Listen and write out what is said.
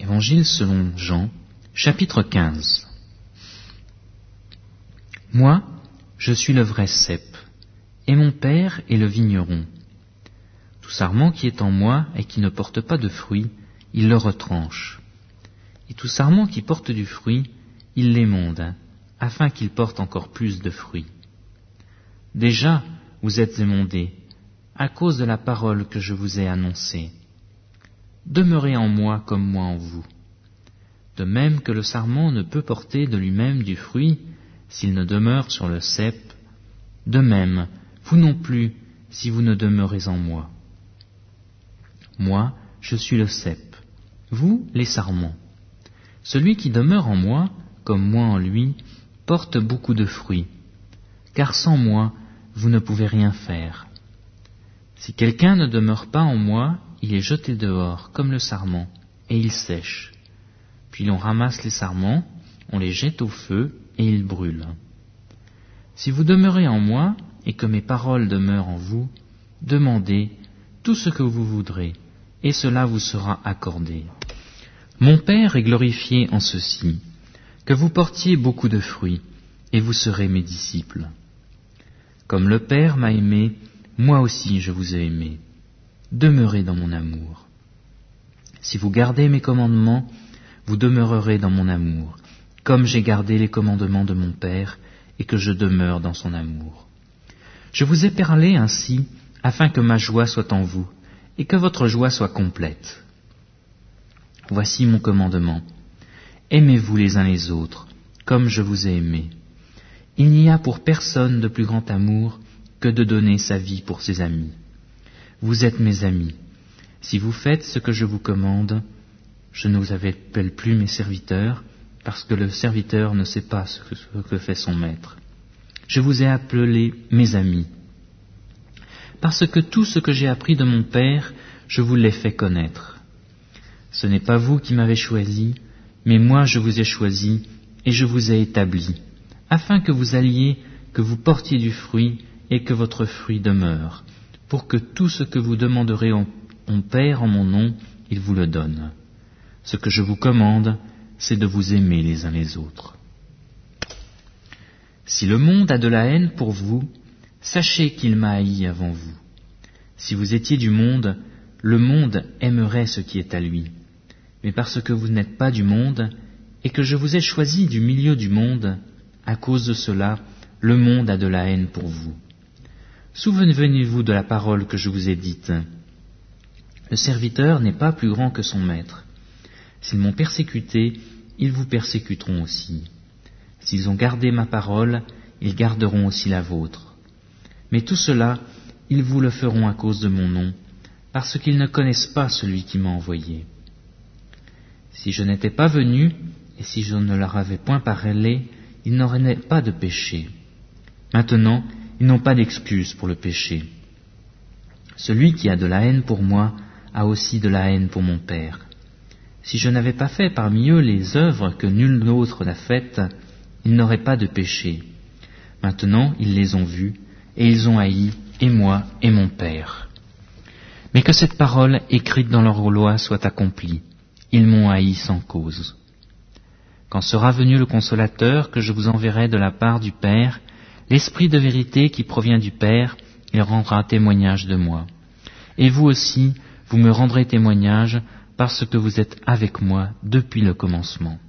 Évangile selon Jean, chapitre 15. Moi, je suis le vrai cep, et mon Père est le vigneron. Tout sarment qui est en moi et qui ne porte pas de fruit, il le retranche. Et tout sarment qui porte du fruit, il l'émonde, afin qu'il porte encore plus de fruits. Déjà, vous êtes émondés, à cause de la parole que je vous ai annoncée. Demeurez en moi comme moi en vous. De même que le sarment ne peut porter de lui-même du fruit s'il ne demeure sur le cep, de même, vous non plus, si vous ne demeurez en moi. Moi, je suis le cep, vous les sarments. Celui qui demeure en moi, comme moi en lui, porte beaucoup de fruits, car sans moi, vous ne pouvez rien faire. Si quelqu'un ne demeure pas en moi, il est jeté dehors, comme le sarment, et il sèche. Puis l'on ramasse les sarments, on les jette au feu, et ils brûlent. Si vous demeurez en moi, et que mes paroles demeurent en vous, demandez tout ce que vous voudrez, et cela vous sera accordé. Mon Père est glorifié en ceci, que vous portiez beaucoup de fruits, et vous serez mes disciples. Comme le Père m'a aimé, moi aussi je vous ai aimé. Demeurez dans mon amour. Si vous gardez mes commandements, vous demeurerez dans mon amour, comme j'ai gardé les commandements de mon Père, et que je demeure dans son amour. Je vous ai parlé ainsi, afin que ma joie soit en vous, et que votre joie soit complète. Voici mon commandement. Aimez-vous les uns les autres, comme je vous ai aimés. Il n'y a pour personne de plus grand amour que de donner sa vie pour ses amis. Vous êtes mes amis. Si vous faites ce que je vous commande, je ne vous appelle plus mes serviteurs, parce que le serviteur ne sait pas ce que fait son maître. Je vous ai appelés mes amis, parce que tout ce que j'ai appris de mon Père, je vous l'ai fait connaître. Ce n'est pas vous qui m'avez choisi, mais moi je vous ai choisi et je vous ai établi, afin que vous alliez, que vous portiez du fruit et que votre fruit demeure, pour que tout ce que vous demanderez au Père en mon nom, il vous le donne. Ce que je vous commande, c'est de vous aimer les uns les autres. Si le monde a de la haine pour vous, sachez qu'il m'a haï avant vous. Si vous étiez du monde, le monde aimerait ce qui est à lui. Mais parce que vous n'êtes pas du monde, et que je vous ai choisi du milieu du monde, à cause de cela, le monde a de la haine pour vous. Souvenez-vous de la parole que je vous ai dite. Le serviteur n'est pas plus grand que son maître. S'ils m'ont persécuté, ils vous persécuteront aussi. S'ils ont gardé ma parole, ils garderont aussi la vôtre. Mais tout cela, ils vous le feront à cause de mon nom, parce qu'ils ne connaissent pas celui qui m'a envoyé. Si je n'étais pas venu, et si je ne leur avais point parlé, ils n'auraient pas de péché. Maintenant, ils n'ont pas d'excuse pour le péché. Celui qui a de la haine pour moi a aussi de la haine pour mon Père. Si je n'avais pas fait parmi eux les œuvres que nul autre n'a faites, ils n'auraient pas de péché. Maintenant, ils les ont vues, et ils ont haï, et moi, et mon Père. Mais que cette parole écrite dans leur loi soit accomplie. Ils m'ont haï sans cause. Quand sera venu le Consolateur que je vous enverrai de la part du Père, l'Esprit de vérité qui provient du Père, il rendra témoignage de moi. Et vous aussi, vous me rendrez témoignage parce que vous êtes avec moi depuis le commencement.